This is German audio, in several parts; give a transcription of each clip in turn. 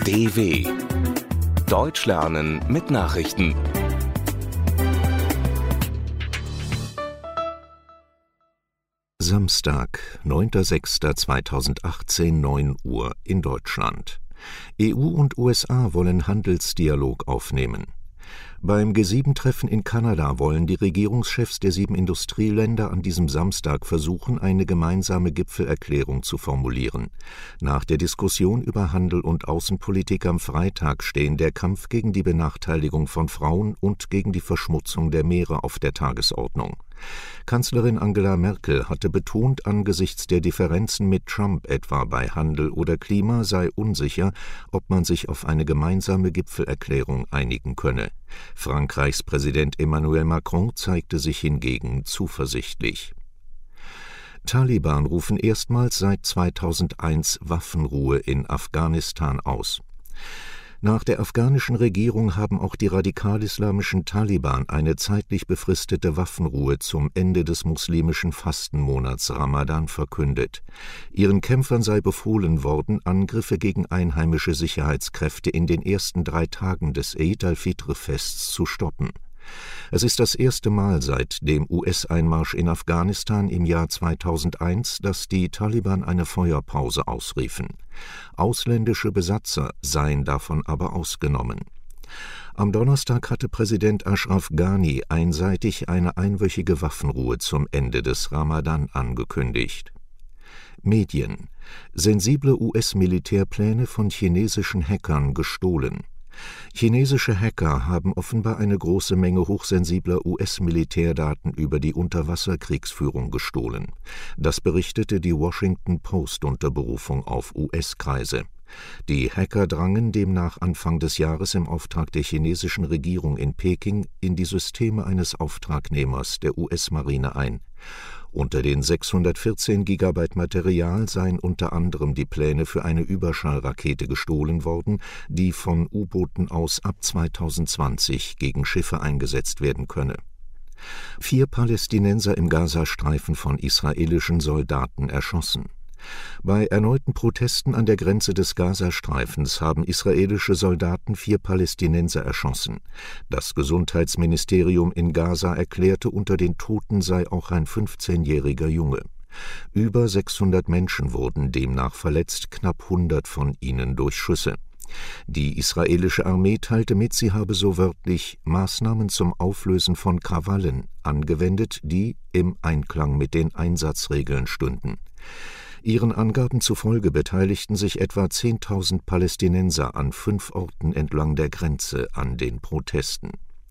DW Deutsch lernen mit Nachrichten. Samstag, 9.06.2018, 9 Uhr in Deutschland. EU und USA wollen Handelsdialog aufnehmen. Beim G7-Treffen in Kanada wollen die Regierungschefs der 7 Industrieländer an diesem Samstag versuchen, eine gemeinsame Gipfelerklärung zu formulieren. Nach der Diskussion über Handel und Außenpolitik am Freitag stehen der Kampf gegen die Benachteiligung von Frauen und gegen die Verschmutzung der Meere auf der Tagesordnung. Kanzlerin Angela Merkel hatte betont, angesichts der Differenzen mit Trump etwa bei Handel oder Klima sei unsicher, ob man sich auf eine gemeinsame Gipfelerklärung einigen könne. Frankreichs Präsident Emmanuel Macron zeigte sich hingegen zuversichtlich. Taliban rufen erstmals seit 2001 Waffenruhe in Afghanistan aus. Nach der afghanischen Regierung haben auch die radikal-islamischen Taliban eine zeitlich befristete Waffenruhe zum Ende des muslimischen Fastenmonats Ramadan verkündet. Ihren Kämpfern sei befohlen worden, Angriffe gegen einheimische Sicherheitskräfte in den ersten 3 Tagen des Eid al-Fitr-Fests zu stoppen. Es ist das erste Mal seit dem US-Einmarsch in Afghanistan im Jahr 2001, dass die Taliban eine Feuerpause ausriefen. Ausländische Besatzer seien davon aber ausgenommen. Am Donnerstag hatte Präsident Ashraf Ghani einseitig eine einwöchige Waffenruhe zum Ende des Ramadan angekündigt. Medien: Sensible US-Militärpläne von chinesischen Hackern gestohlen. Chinesische Hacker haben offenbar eine große Menge hochsensibler US-Militärdaten über die Unterwasserkriegsführung gestohlen. Das berichtete die Washington Post unter Berufung auf US-Kreise. Die Hacker drangen demnach Anfang des Jahres im Auftrag der chinesischen Regierung in Peking in die Systeme eines Auftragnehmers der US-Marine ein. Unter den 614 Gigabyte Material seien unter anderem die Pläne für eine Überschallrakete gestohlen worden, die von U-Booten aus ab 2020 gegen Schiffe eingesetzt werden könne. 4 Palästinenser im Gazastreifen von israelischen Soldaten erschossen. Bei erneuten Protesten an der Grenze des Gazastreifens haben israelische Soldaten 4 Palästinenser erschossen. Das Gesundheitsministerium in Gaza erklärte, unter den Toten sei auch ein 15-jähriger Junge. Über 600 Menschen wurden demnach verletzt, knapp 100 von ihnen durch Schüsse. Die israelische Armee teilte mit, sie habe so wörtlich Maßnahmen zum Auflösen von Krawallen angewendet, die im Einklang mit den Einsatzregeln stünden. Ihren Angaben zufolge beteiligten sich etwa 10.000 Palästinenser an 5 Orten entlang der Grenze an den Protesten.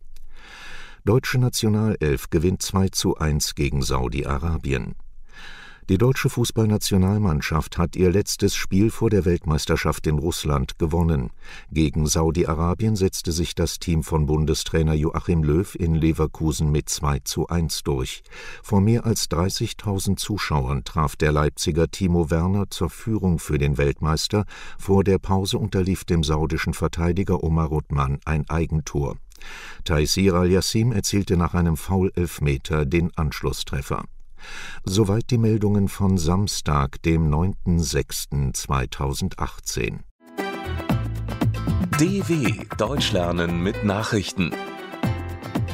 Deutsche Nationalelf gewinnt 2:1 gegen Saudi-Arabien. Die deutsche Fußballnationalmannschaft hat ihr letztes Spiel vor der Weltmeisterschaft in Russland gewonnen. Gegen Saudi-Arabien setzte sich das Team von Bundestrainer Joachim Löw in Leverkusen mit 2:1 durch. Vor mehr als 30.000 Zuschauern traf der Leipziger Timo Werner zur Führung für den Weltmeister. Vor der Pause unterlief dem saudischen Verteidiger Omar Othman ein Eigentor. Taysir Al-Yassim erzielte nach einem Foul-Elfmeter den Anschlusstreffer. Soweit die Meldungen von Samstag, dem 9.06.2018. DW Deutsch lernen mit Nachrichten.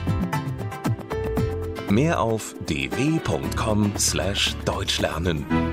Mehr auf dw.com/deutschlernen.